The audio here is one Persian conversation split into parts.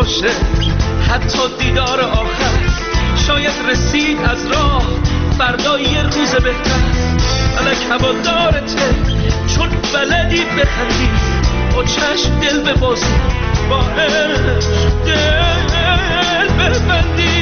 باشه، حتی دیدار آخر شاید رسید از راه، فردا یه روز بهتر. فلک هوادارته چون بلدی بخندی، با چشم دل ببازی، با عشق دل ببندی.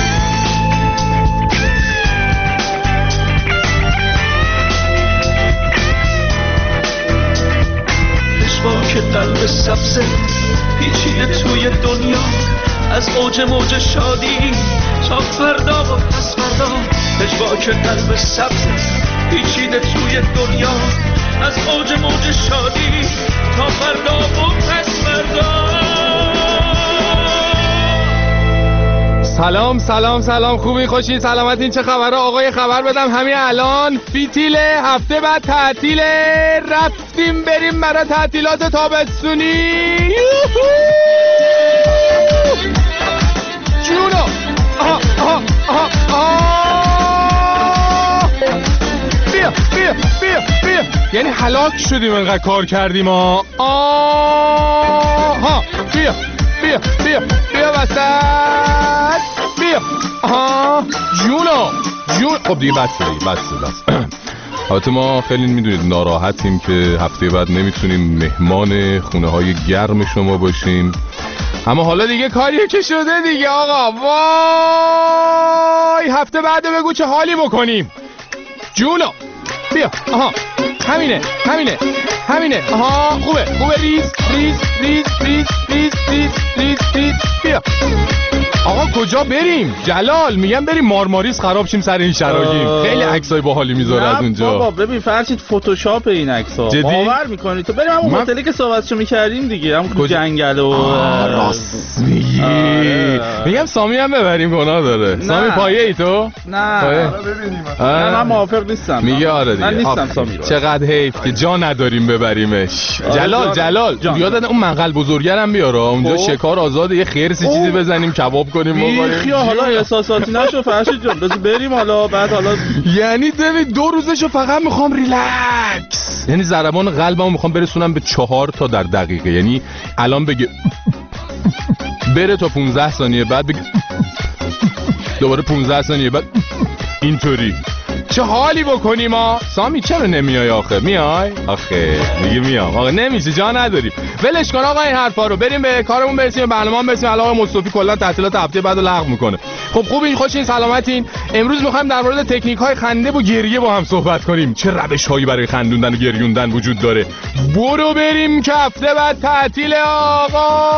پشواک قلب سبزه پیچیده توی دنیا، از اوج موج شادی تا فردا و پس فردا. پشواک قلب سبزه پیچیده توی دنیا، از اوج موج شادی تا فردا و پس فردا. سلام سلام سلام، خوبی خوشی سلامتین؟ چه خبره آقای؟ خبر بدم همین الان فیتیله، هفته بعد تعطیله، رفتیم بریم برای تعطیلات تابستونی. جونو آها آها آها آها، بیا بیا بیا بیا، یعنی هلاک شدیم انقدر کار کردیم. آها بیا بیا بیا بیا وسط، بیا. آها جونو جون. خب دیگه بس. البته ما خیلی میدونید ناراحتیم که هفته بعد نمیتونیم مهمان خونه های گرم شما باشیم، اما حالا دیگه کاریه که شده دیگه آقا. وای هفته بعد بگو چه حالی بکنیم. جونو بیا. آها همینه. آها خوبه ریز بیا. آقا کجا بریم؟ جلال میگم بریم مارماریس خراب شیم سر این شراگیم. خیلی عکسای باحالی میذاره از اونجا. بابا ببین فرشید فتوشاپ این عکسا. باور میکنی تو؟ بریم همون هتلی که صحبتشو میکردیم دیگه، همون تو جنگل و راست میگی. میگم سامی هم ببریم، گناه داره. سامی پایه ای تو؟ نه ببینیم. من موافق نیستم. میگه آره دیگه. من نیستم سامی رو. چقدر حیف که جا نداریم ببریمش. جلال یادت اون منقل بزرگرم بیار اونجا، شکار آزاده، یه خرسی چیزی بزنیم کباب کنیم بخوریم. حالا احساساتی نشو فرشید جان، بذار بریم حالا بعد. حالا یعنی 2 روزشو فقط میخوام ریلکس، یعنی ضربان قلبمو میخوام برسونم به 4 تا در دقیقه. یعنی الان بگه بره تا 15 ثانیه بعد بگه دوباره 15 ثانیه بعد، اینطوری. چه حالی بکنیم ما؟ سامی چرا نمیای آخه؟ میای؟ آخه دیگه میام. آقا نمیشه، جا نداریم. ولش کن آقا این حرفا رو، بریم به کارمون برسیم، برنامه‌مون برسیم. علاوه مصطفی کلا تعطیلات هفته بعدو لغو میکنه. خب خوبین، خوشین، سلامتین. امروز میخوایم در مورد تکنیک‌های خنده و گریه با هم صحبت کنیم. چه روش‌هایی برای خندوندن و گریوندن وجود داره. برو بریم که هفته بعد تعطیل آقا.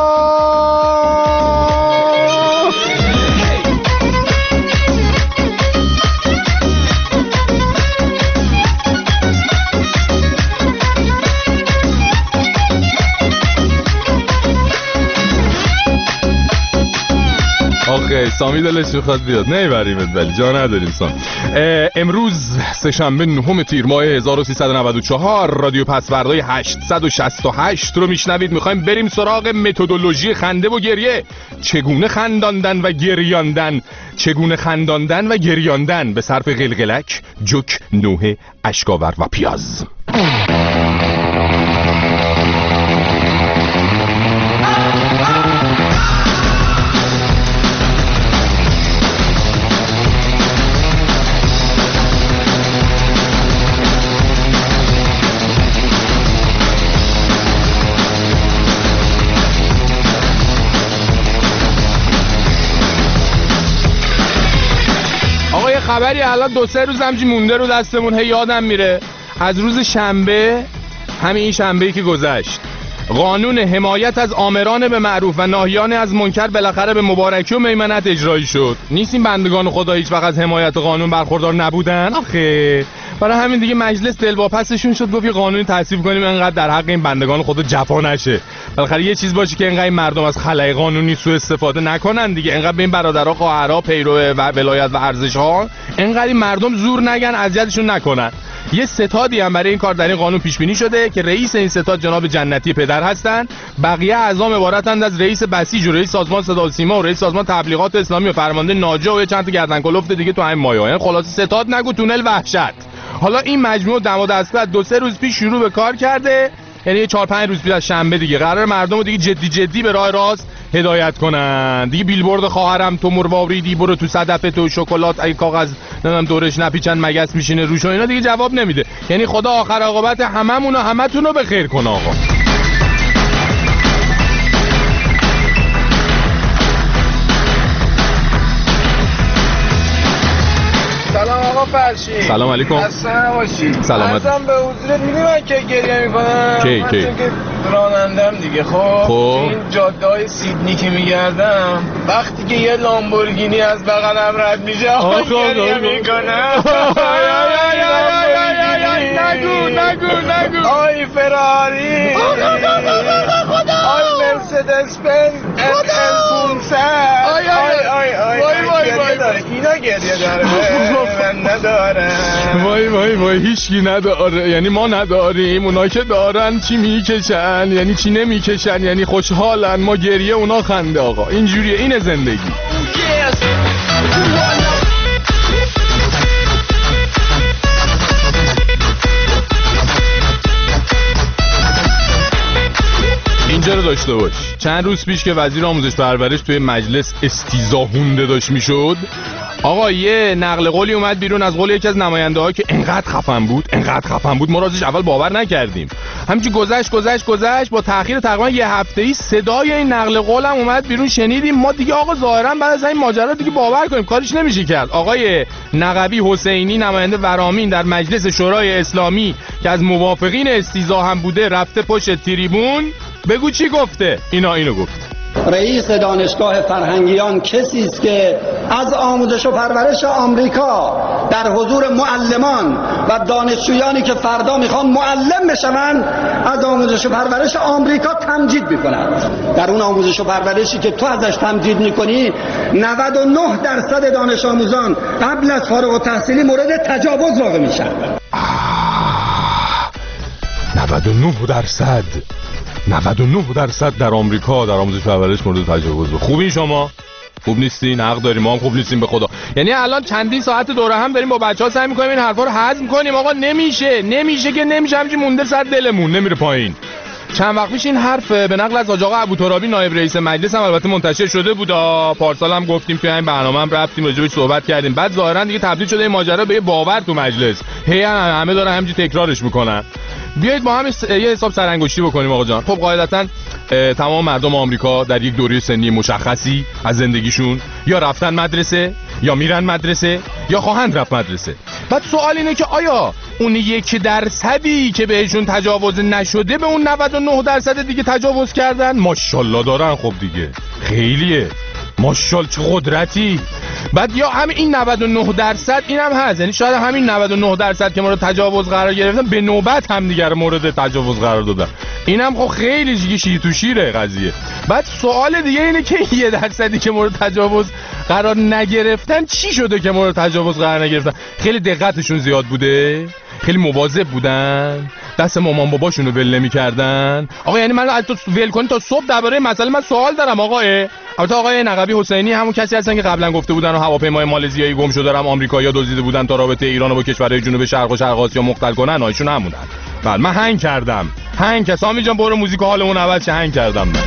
آخه سامی دلش میخواد بیاد، نمیبریمت ولی جا نداریم سامی. امروز سه‌شنبه 9 تیر ماه 1394 رادیو پسوردهای 868 رو میشنوید. میخوایم بریم سراغ متدولوژی خنده و گریه. چگونه خنداندن و گریاندن به صرف قلقلک، جوک، نوحه، اشکاور و پیاز. خبری الان 2-3 روز همچین مونده رو دستمون، هی یادم میره. از روز شنبه، همین شنبه‌ای که گذشت، قانون حمایت از آمران به معروف و ناهیان از منکر بالاخره به مبارکی و میمنت اجرایی شد. نیستیم بندگان خدا هیچ وقت از حمایت قانون برخوردار نبودن آخه. برای همین دیگه مجلس دلواپسشون شد، گفت یه قانونی تصویب کنیم انقدر در حق این بندگان خدا جفا نشه. بالاخره یه چیز باشه که انقدر مردم از خلای قانونی سوء استفاده نکنن دیگه. انقدر به این برادرها، خواهرها، پیرو و ولایت و ارزش‌ها، انقدر مردم زور نگن، اذیتشون نکنن. یه ستادی هم برای این کار در این قانون پیش بینی شده که رئیس این ستاد جناب جنتی پدر هستن. بقیه اعضا عبارتند از رئیس بسیج و رئیس سازمان صدا و سیما و رئیس سازمان تبلیغات اسلامی و فرمانده ناجا و چند تا گردن کلفت دیگه تو همین مایه. یعنی خلاصه ستاد نگو تونل وحشت. حالا این مجموعه دم و دسته 2-3 روز پیش شروع به کار کرده یعنی 4-5 روز پیش از شنبه دیگه قرار مردم رو دیگه جدی به راه راست هدایت کنن دیگه. بیلبورد خواهرم تو مرواریدی برو تو صدف تو شکلات ای کاغذ نمیدونم دورش نپیچن مگس میشینه روش و اینا دیگه جواب نمیده. یعنی خدا آخر عاقبت هممون و همتون رو به خیر کنه آقا. سلام آقا فرشی. سلام علیکم. اصلا باشی. سلامت. ازم به حضورت میدونی من که گریه میکنم. کی که رانندم دیگه. خب این جاده های سیدنی که میگردم وقتی که یه لامبورگینی از بغلم رد میشه گریه میکنم. نگو آی فراری، آی مرسدس بنز NL500. آی اینا گریه داره من ندارم. وای هیچکی نداره. یعنی ما نداریم، اونا که دارن چی میکشن یعنی چی نمیکشن یعنی خوشحالن، ما گریه اونا خنده آقا. اینجوریه، اینه زندگی. اینجا رو داشته باش. چند روز پیش که وزیر آموزش پرورش توی مجلس استیزاهونده داشت میشد آقا، یه نقل قولی اومد بیرون از قول یکی از نماینده ها که انقدر خفن بود ما رازش اول باور نکردیم. همینجوری گذشت با تأخیر تقریبا یه هفته‌ای صدای این نقل قول هم اومد بیرون شنیدیم. ما دیگه آقا ظاهرا بعد از این ماجرا دیگه باور کنیم کارش نمیشه کرد. آقای نقبی حسینی نماینده ورامین در مجلس شورای اسلامی که از موافقین استیزا هم بوده رفته پشت تریبون. بگو چی گفته؟ اینو گفت. رئیس دانشگاه فرهنگیان کسی است که از آموزش و پرورش آمریکا در حضور معلمان و دانشجویانی که فردا میخوان معلم بشوند از آموزش و پرورش آمریکا تمجید میکند. در اون آموزش و پرورشی که تو ازش تمجید میکنی 99% دانش آموزان قبل از فارغ التحصیلی مورد تجاوز واقع میشن. 99% در آمریکا در آموزش پرورش مورد تجاوز. خوبین شما؟ خوب نیستین؟ حق داریم، ما هم خوب نیستیم به خدا. یعنی الان چندین ساعت دوره هم داریم با بچه‌ها سعی می‌کنیم این حرفا رو هضم کنیم آقا. نمیشه همینجوری مونده سر دلمون نمیره پایین. چند وقت پیش این حرف به نقل از آقا ابوترابی نایب رئیس مجلس هم البته منتشر شده بود. پارسال هم گفتیم توی این برنامه هم رفتیم راجع بهش صحبت کردیم. بعد ظاهرا دیگه تبدیل شده این ماجرا به یه باور تو مجلس. همه دارن همینجوری تکرارش میکنن. بیایید با هم یه حساب سرانگشتی بکنیم آقا جان. خب قاعدتاً تمام مردم آمریکا در یک دوره سنی مشخصی از زندگیشون یا رفتن مدرسه یا میرن مدرسه یا خواهند رفت مدرسه. بعد سوال اینه که آیا اون 1% که بهشون تجاوز نشده به اون 99% دیگه تجاوز کردن؟ ماشاءالله دارن. خب دیگه خیلیه، ماشاءالله چه قدرتی. بعد یا همین این 99% اینم هست، یعنی شاید همین 99% که مورد تجاوز قرار گرفتن به نوبت هم دیگه مورد تجاوز قرار دادن. اینم خب خیلی دیگه شیر تو شیره قضیه. بعد سوال دیگه اینه که 1% که مورد تجاوز قرار نگرفتن چی شده که مورد تجاوز قرار نگرفتن؟ خیلی دقتشون زیاد بوده، خیلی مواظب بودن، دست مامان باباشون رو ول نمی‌کردن. آقا یعنی من تو ول کنی تا صبح درباره مسئله من سوال دارم آقا. البته آقای نقبی حسینی همون کسی هستن که قبلا گفته بودن هواپیمای مالزیایی گم شده رم آمریکایی‌ها دزدیده بودن تا رابطه ایران رو با کشورهای جنوب شرق و شرق آسیا مختل کنن. ایشون همونن. بله من هنگ کردم. سامی جان برو موزیک حالمون عوض شه. هنگ کردم من.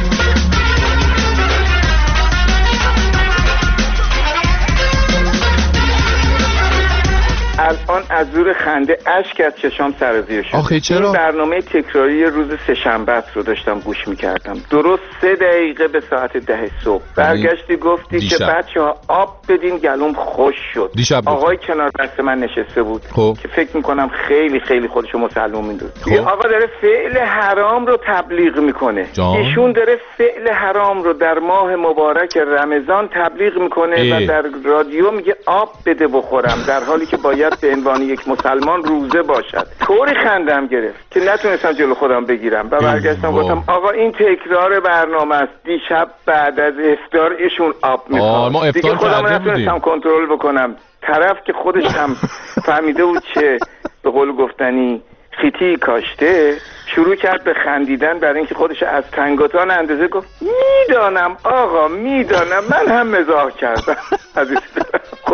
الان از زور خنده اشک از چشام سرازیر شد. آخه چرا؟ برنامه تکراری روز سه‌شنبه رو داشتم گوش میکردم. درست 3 دقیقه به ساعت 10 صبح برگشتی گفتی دیشب. که بچه‌ها آب بدین گلوم خوش شد. آقای کنار دست من نشسته بود که فکر میکنم خیلی خیلی خودشو مسلمون میدونه. یه آقا داره فعل حرام رو تبلیغ میکنه. ایشون داره فعل حرام رو در ماه مبارک رمضان تبلیغ میکنه و در رادیو میگه آب بده بخورم، در حالی که باید به عنوان یک مسلمان روزه باشد. طوری خندم گرفت که نتونستم جلو خودم بگیرم و برگشتم گفتم آقا این تکرار برنامه است. دیشب بعد از افطار ایشون آب میخواد. دیگه خودم نتونستم کنترل بکنم. طرف که خودش هم فهمیده بود که به قول گفتنی خیتی کاشته، شروع کرد به خندیدن برای اینکه خودش از تنگاتان اندازه گفت میدانم آقا میدانم، من هم مزاح کردم.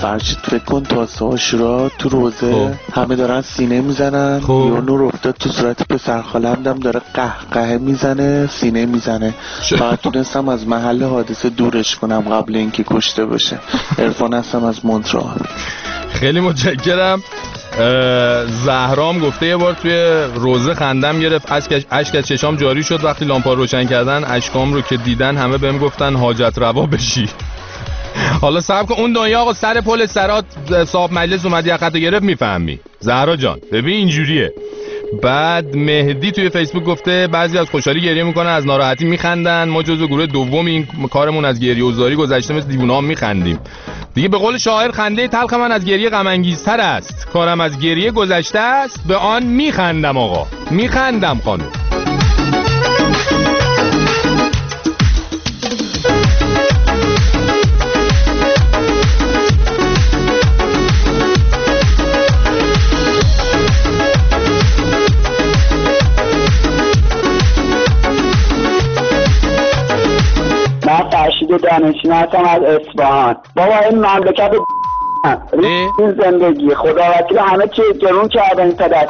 فرشید فکر کن تاسه عاشورا تو روزه همه دارن سینه میزنن، یا نور افتاد تو صورت پسر خاله‌ام داره قهقه میزنه، سینه میزنه. فقط تونستم از محل حادثه دورش کنم قبل اینکه کشته بشه. عرفان هستم از مونترال. خیلی متشکرم. زهرام گفته یه بار توی روزه خندم گرفت، اشک از چشام جاری شد وقتی لامپا روشن کردن، اشکام رو که دیدن همه بهم گفتن حاجت روا بشی. حالا صبر کن، اون دنیا آقا سر پل سرات صاحب مجلس اومد یقتو گرفت میفهمی زهرا جان. ببین اینجوریه. بعد مهدی توی فیسبوک گفته بعضی از خوشحالی گریه میکنن، از ناراحتی میخندن، ما جزو گروه دوم این کارمون از گریه و زاری گذشته، مثل دیوونه‌ها میخندیم دیگه. به قول شاعر خنده تلخ من از گریه غم انگیزتر است، کارم از گریه گذشته است، به آن میخندم آقا، میخندم خانم. فرشید دانشین هستم از اصفهان. بابا این مملکت این زندگی خدا وکیل همه چی گرون کرده. این پدر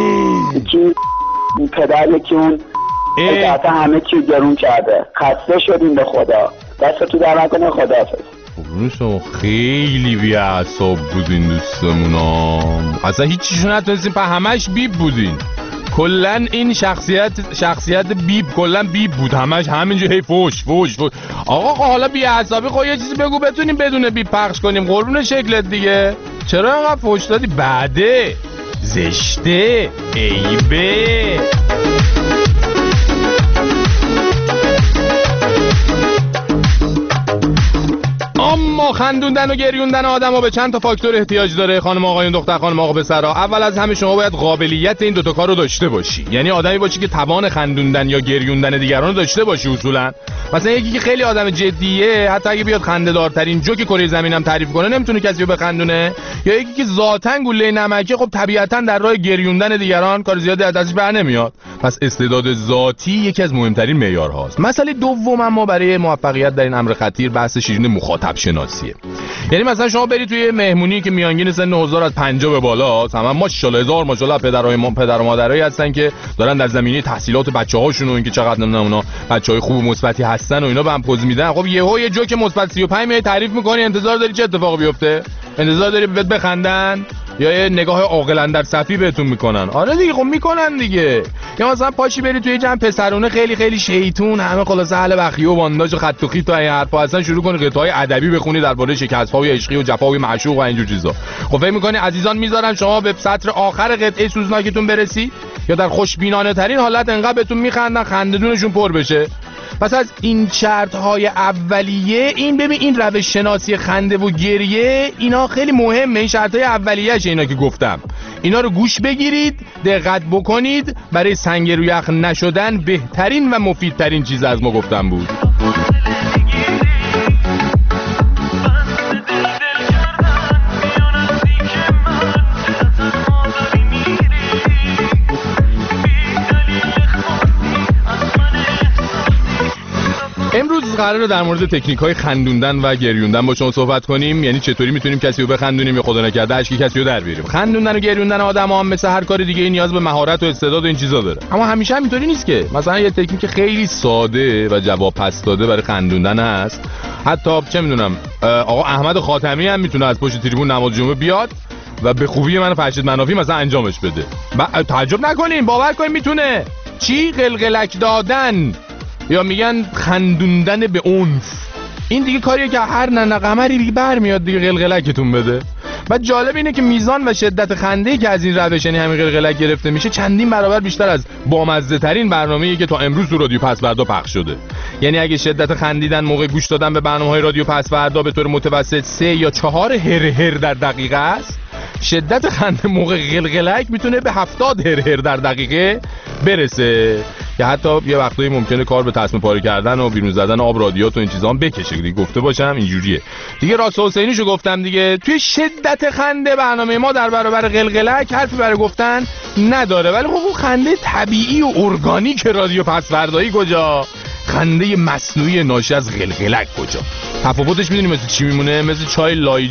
این پدر یکی اون همه چی گرون کرده. خسته شدیم به خدا. دست تو در نکنه. خداحافظ. شما خیلی بی‌اعصاب بودین دوستمونا، اصلا هیچیشون نتونستین، همش بیب بودین. کلن این شخصیت بیب کلن بیب بود، همش همینجور هی فوش. آقا حالا بی‌عصابی خب یه چیزی بگو بتونیم بدون بیب پخش کنیم قربون شکلت دیگه. چرا انقدر فوش دادی؟ بعده زشته عیبه. اما خندوندن و گریوندن آدمو به چند تا فاکتور احتیاج داره خانم آقایون، دختر خانم آقا پسرا. اول از همه شما باید قابلیت این دوتا کارو داشته باشی، یعنی آدمی باشی که توان خندوندن یا گریوندن دیگران رو داشته باشی. اصولا مثلا یکی که خیلی آدم جدیه، حتی اگه بیاد خنده‌دارترین جوک کره زمینم تعریف کنه نمیتونه کسی رو بخندونه، یا یکی که ذاتاً گوله نمکه، خب طبیعتاً در راه گریوندن دیگران کار زیادی ازش برنمیاد. پس استعداد ذاتی یکی از مهمترین معیارهاست. مسئله دوم ما برای موفقیت در این امر خطیر بحث شیرین مخاطب شناسیه. یعنی مثلا شما برید توی مهمونی که میانگین سن حضار از 50 به بالاست، همه ماشاءالله هزار ماشاءالله پدر و مادرایی هستن که دارن در زمینه تحصیلات بچه‌هاشون و اینکه چقدر نمونه بچهای خوب و مثبتی هستن و اینا به هم پوز میدن. خب یه جوک مثبت 35 می تعریف می‌کنی، انتظار داری چه اتفاقی بیفته؟ انتظار داری بهت بخندن یا یه نگاه عاقلانه در صفی بهتون میکنن؟ آره دیگه، خب میکنن دیگه. یا مثلا پاشی بری توی جمع پسرونه خیلی خیلی شیطون، همه خلاصه اهل بخیه و بانداج و خط و خیط و این حرفا هستن، شروع کنی قطعه‌های ادبی بخونی درباره شکست‌های عشقی و جفای معشوق و اینجور چیزا. خب فکر می‌کنی عزیزان میذارن شما به سطر آخر قطعه سوزناکتون برسید یا در خوشبینانه ترین حالت انقدر بهتون میخندن خنده‌دونشون پر بشه؟ پس از این شرط‌های اولیه این روش شناسی خنده و گریه اینا خیلی مهمه. این شرط‌های اولیه‌اش اینا که گفتم، اینا رو گوش بگیرید، دقت بکنید. برای سنگ رو یخ نشدن بهترین و مفیدترین چیز از ما گفتم بود. امروز قراره در مورد تکنیک‌های خندوندن و گریوندن با شما صحبت کنیم. یعنی چطوری میتونیم کسی رو بخندونیم یا خدا نکرده اشکی کسی رو در بیاریم. خندوندن و گریوندن آدم‌ها هم مثل هر کار دیگه نیاز به مهارت و استعداد و این چیزا داره، اما همیشه هم اینطوری نیست که مثلا یه تکنیک خیلی ساده و جواب پس داده برای خندوندن هست. حتی چه میدونم آقا احمد خاتمی هم میتونه از پشت تریبون نماز جمعه بیاد و به خوبی من فرشید منافی مثلا انجامش بده. تعجب نکنین، باور کنین میتونه. چی؟ قلقلک دادن یا میگن خندوندن به عنف. این دیگه کاریه که هر ننه قمری دیگه برمیاد دیگه قلقلکتون بده. بعد جالب اینه که میزان و شدت خنده‌ای که از این روش یعنی همین قلقلک گرفته میشه چندین برابر بیشتر از بامزه ترین برنامه‌ای که تا امروز تو رادیو پس فردا پخش شده. یعنی اگه شدت خندیدن موقع گوش دادن به برنامه‌های رادیو پس فردا به طور متوسط 3 یا 4 هر در دقیقه است، شدت خنده موقع قلقلک میتونه به 70 هر در دقیقه برسه که حتی یه وقتایی ممکنه کار به تصمیم پاره کردن و بیرون زدن آب رادیات و این چیزا هم بکشه. دیگه گفته باشم اینجوریه دیگه. راست حسینیشو گفتم دیگه. توی شدت خنده برنامه ما در برابر قلقلک حرفی برای گفتن نداره، ولی خب اون خنده طبیعی و ارگانیک رادیو پس فردایی کجا؟ خنده مصنوعی ناشی از قلقلک کجا؟ تفاوتش میدونی مثل چی میمونه؟ مثل چای لای